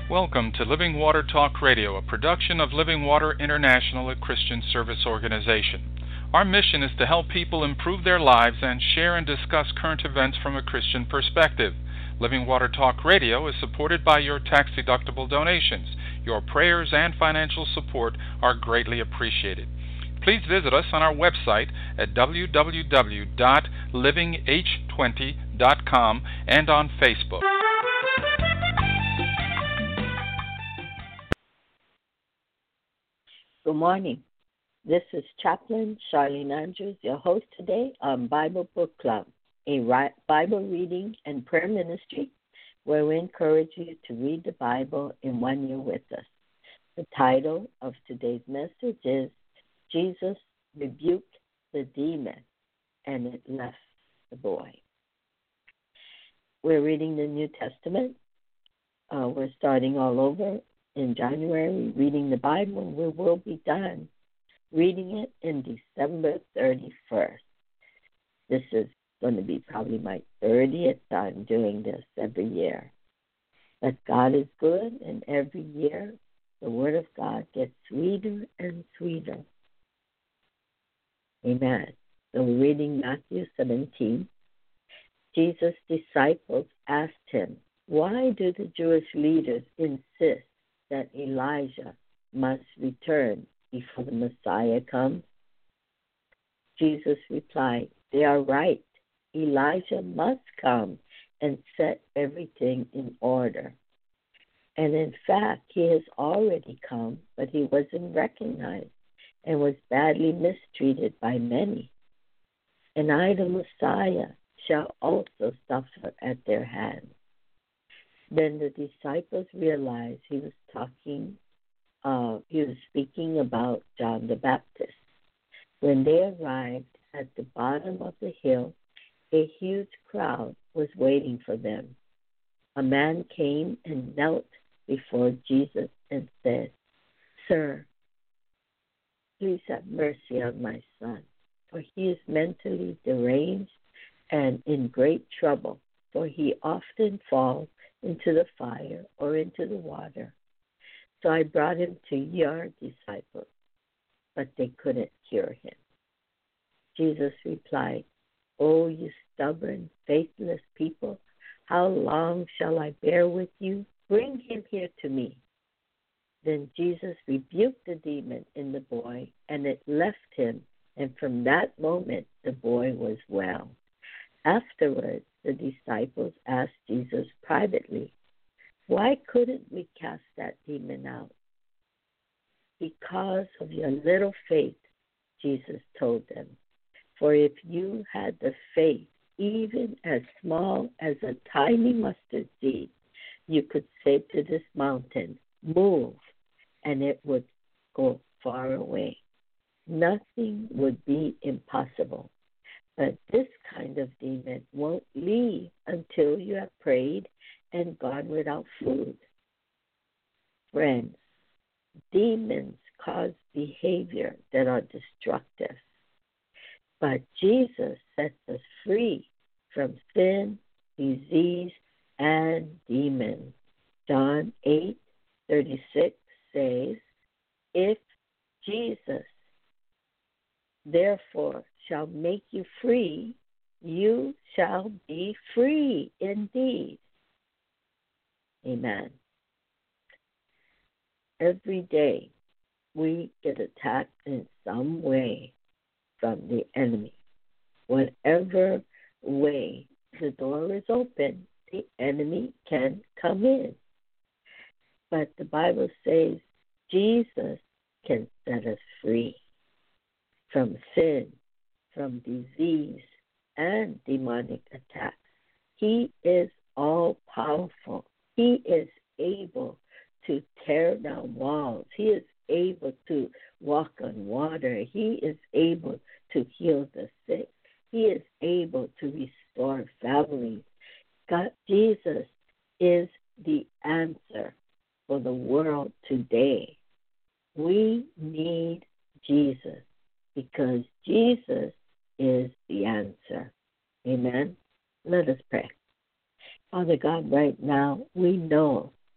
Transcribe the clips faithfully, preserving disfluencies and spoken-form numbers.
Welcome to Living Water Talk Radio, a production of Living Water International, a Christian service organization. Our mission is to help people improve their lives and share and discuss current events from a Christian perspective. Living Water Talk Radio is supported by your tax-deductible donations. Your prayers and financial support are greatly appreciated. Please visit us on our website at w w w dot living h twenty dot com and on Facebook. Good morning. This is Chaplain Charlene Andrews, your host today on Bible Book Club, a Bible reading and prayer ministry where we encourage you to read the Bible in one year with us. The title of today's message is Jesus Rebuked the Demon, and it left the boy. We're reading the New Testament. Uh, we're starting all over in January, reading the Bible. We will be done reading it in December thirty-first. This is going to be probably my thirtieth time doing this every year. But God is good, and every year the Word of God gets sweeter and sweeter. Amen. So we're reading Matthew seventeen. Jesus' disciples asked him, "Why do the Jewish leaders insist that Elijah must return before the Messiah comes?" Jesus replied, "They are right. Elijah must come and set everything in order. And in fact, he has already come, but he wasn't recognized and was badly mistreated by many. And I, the Messiah, shall also suffer at their hands." Then the disciples realized he was talking, uh, he was speaking about John the Baptist. When they arrived at the bottom of the hill, a huge crowd was waiting for them. A man came and knelt before Jesus and said, "Sir, please have mercy on my son, for he is mentally deranged and in great trouble, for he often falls into the fire or into the water. So I brought him to your disciples, but they couldn't cure him." Jesus replied, "O you stubborn, faithless people, how long shall I bear with you? Bring him here to me." Then Jesus rebuked the demon in the boy, and it left him, and from that moment the boy was well. Afterwards, the disciples asked Jesus privately, "Why couldn't we cast that demon out?" "Because of your little faith," Jesus told them. "For if you had the faith, even as small as a tiny mustard seed, you could say to this mountain, 'Move,' and it would go far away. Nothing would be impossible. But this kind of demon won't leave until you have prayed and gone without food." Friends, demons cause behavior that are destructive. But Jesus sets us free from sin, disease, and demons. John eight thirty-six says, "If Jesus therefore shall make you free, you shall be free indeed." Amen. Every day we get attacked in some way from the enemy. Whatever way the door is open, the enemy can come in. But the Bible says Jesus can set us free from sin, from disease, and demonic attacks. He is all-powerful. He is able to tear down walls. He is able to walk on water. He is able to heal the sick. He is able to restore families. God, Jesus is the answer for the world today. We need Jesus because Jesus is the answer. Amen. Let us pray. Father God, right now, we know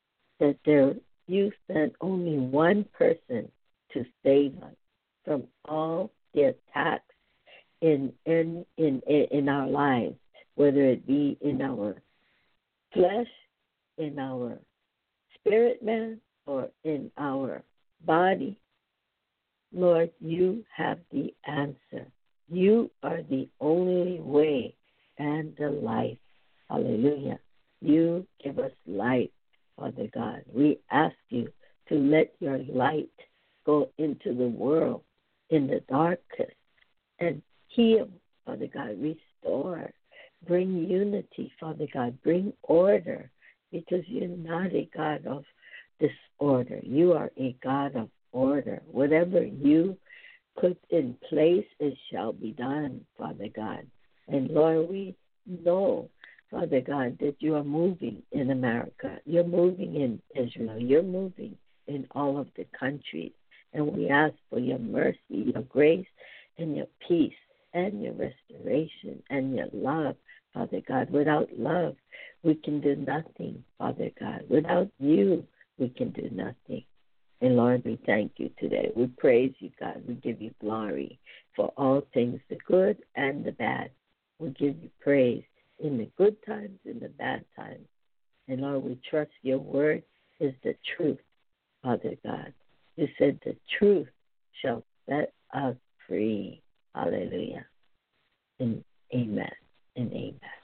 that there you sent only one person to save us from all the attacks in in in in our lives, whether it be in our flesh, in our spirit man, or in our body. Lord, you have the answer. You are the only way and the life. Hallelujah. You give us life, Father God. We ask you to let your light go into the world in the darkness and heal, Father God, restore, bring unity, Father God, bring order, because you're not a God of disorder. You are a God of order. Whatever you put in place, it shall be done, Father God. And Lord, we know, Father God, that you are moving in America. You're moving in Israel. You're moving in all of the countries. And we ask for your mercy, your grace, and your peace, and your restoration, and your love, Father God. Without love, we can do nothing, Father God. Without you, we can do nothing. And Lord, we thank you today. We praise you, God. We give you glory for all things, the good and the bad. We give you praise in the good times and the bad times. And Lord, we trust your word is the truth, Father God. You said the truth shall set us free. Hallelujah. And amen and amen.